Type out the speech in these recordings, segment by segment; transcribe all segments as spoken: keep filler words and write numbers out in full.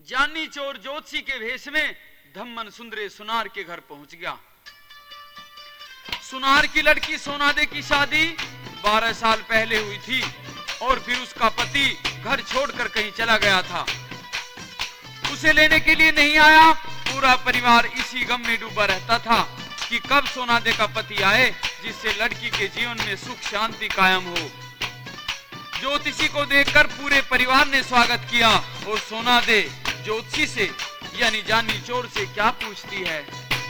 जानी चोर ज्योतिषी के भेष में धम्मन सुंदरे सुनार के घर पहुंच गया। सुनार की लड़की सोनादे की शादी बारह साल पहले हुई थी और फिर उसका पति घर छोड़कर कहीं चला गया था। उसे लेने के लिए नहीं आया। पूरा परिवार इसी गम में डूबा रहता था कि कब सोनादे का पति आए जिससे लड़की के जीवन में सुख शांति कायम हो। ज्योतिषी को देखकर पूरे परिवार ने स्वागत किया और सोनादे ज्योतिषी से यानी जानी चोर से क्या पूछती है।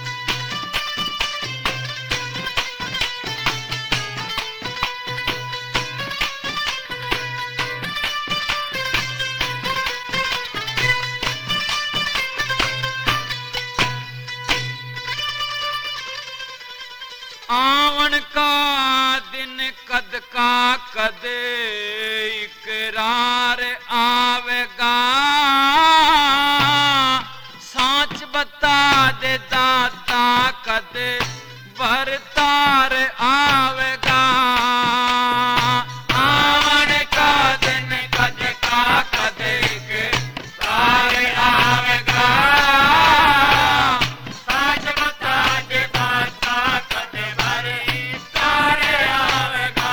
आवन का दिन कद का कद इकरार आवेगा, साच बता दे दाता कद बरतार आवेगा। आवन का दिन कद का कद इकरार आवेगा, साच बता दे दाता कद बरतार आवेगा।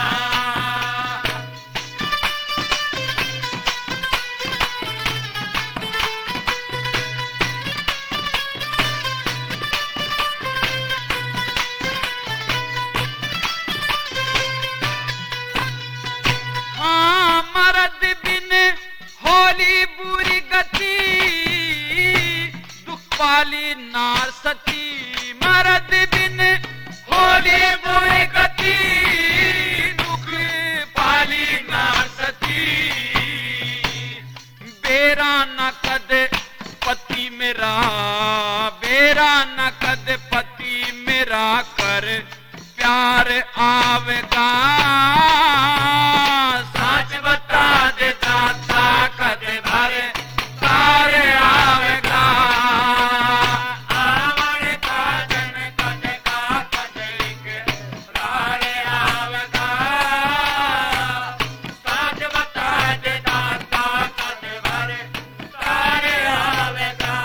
हाँ मर्द बिन होली बुरी गति, दुख पाली नार सती। मर्द बिन होली बुरी गति, दुख पाली नार सती। बेरा न कद पति मेरा, बेरा न कद पति मेरा कर प्यार आवेगा, सच बता दे दाता कद भर तार आवेगा। आवन का दिन कद का कद इकरार आवेगा, सच बता दे दाता कद भर तार आवेगा।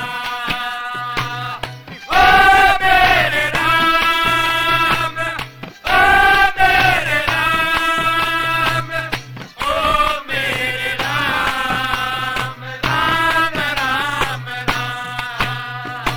ओ मेरे राम, ओ मेरे राम, ओ मेरे राम, राम राम राम।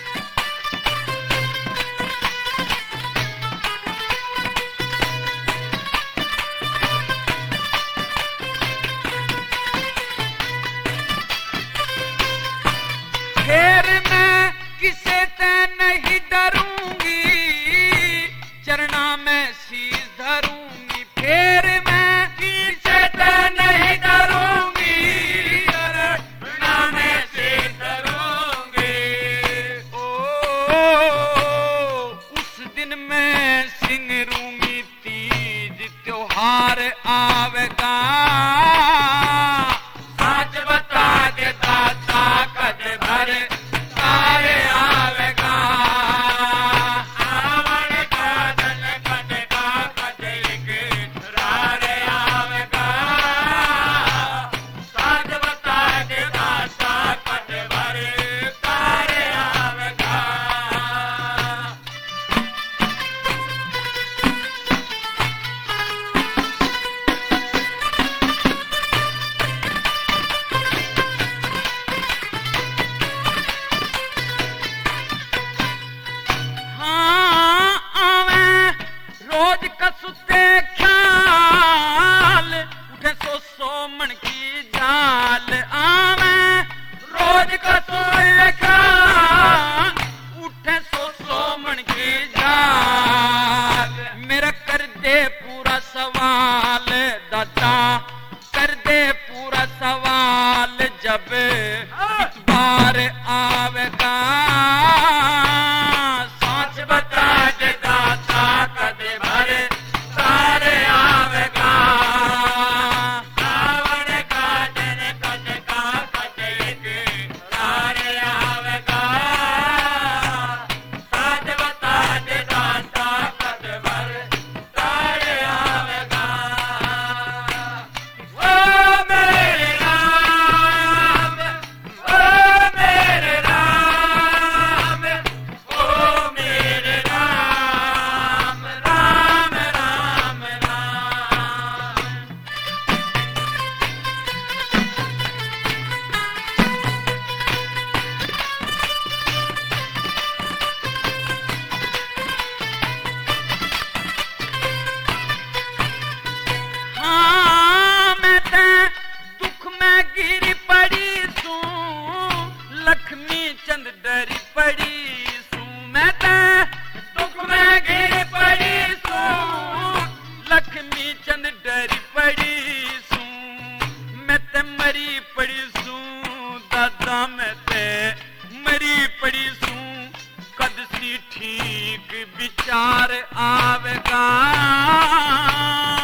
फिर मैं किसे ते नहीं डरूंगी, चरना में शीश धरूंगी। फिर मैं किसे ते नहीं डरूंगी, चरना में शीश धरूंगी। ओ उस दिन मैं सिंगरूंगी, तीज त्योहार आवेगा, सच बता दे दाता कद भर तार आवेगा। आवन का दिन कद का कद इकरार आवेगा, सच बता दे दाता कद भर तार आवेगा। हाँ आवे रोज कसुते ख्याल, उठे सो सो मन की जाल। आवे रोज कसुते ख्याल, उठे सो सो मन की जाल। मेरा कर दे पूरा सवाल दाता, कर दे पूरा सवाल जब इतबार आवेगा, सच बता दे दाता कद भर तार आवेगा। आवन का दिन कद का कद इकरार आवेगा, सच बता दे दाता कद भर तार आवेगा। ओ मेरे राम, ओ यादा में ते मरी पड़ी सू कद सी ठीक विचार आवेगा